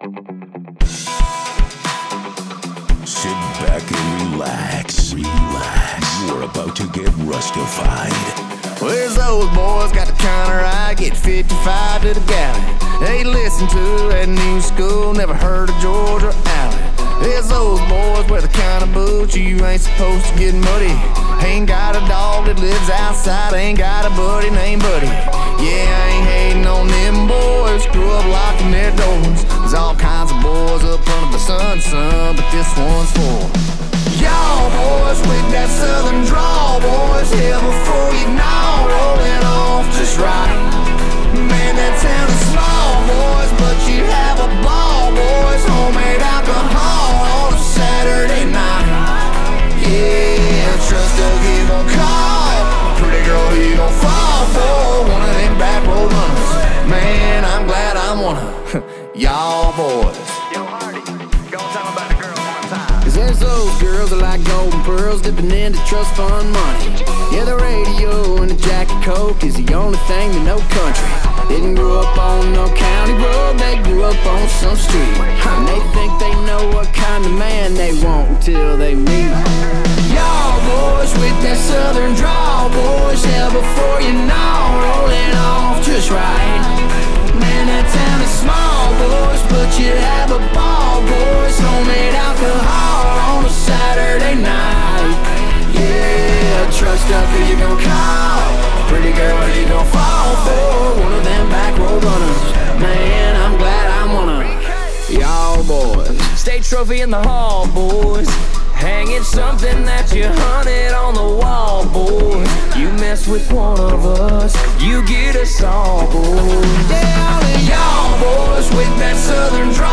Sit back and relax. We're about to get Rustified. Where's those boys got the counter right, get 55 to the gallon. They listen to that new school, never heard of George or Allen. There's those boys wear the kind of boots you ain't supposed to get muddy. Ain't got a dog that lives outside, ain't got a buddy named Buddy. Yeah, I ain't hating on them boys, grew up locking their doors. There's all kinds of boys up under the sun, son, but this one's for y'all boys with that southern drawl, boys. Here before you know, rolling off just right. Man, that town is small, boys, but you have a ball, boys. Homemade alcohol on a Saturday night. Yeah, trust a you gon' call. Pretty girl, you gon' fall for one of them back road runners. Man, I'm glad I'm one of y'all boys. Yo, Hardy, go tell them about the girls one time. Cause there's those girls that like golden pearls dipping into trust fund money. Yeah, the radio and the Jack and Coke is the only thing they know country. Didn't grow up on no county road, they grew up on some street. And they think they know what kind of man they want until they meet y'all boys with that southern drawl, boys. Yeah, before you know, rolling off just right. Man, that town is small, boys, but you have a ball, boys. Homemade alcohol on a Saturday night. Yeah, trust up who you gon' call. Pretty girl, who you gon' fall for? One of them back road runners. Man, I'm glad I'm one of y'all boys. State trophy in the hall, boys. Hanging something that you hunted on the wall, boys. You mess with one of us, you get us all, boys. Yeah, all of y'all boys with that southern drawl.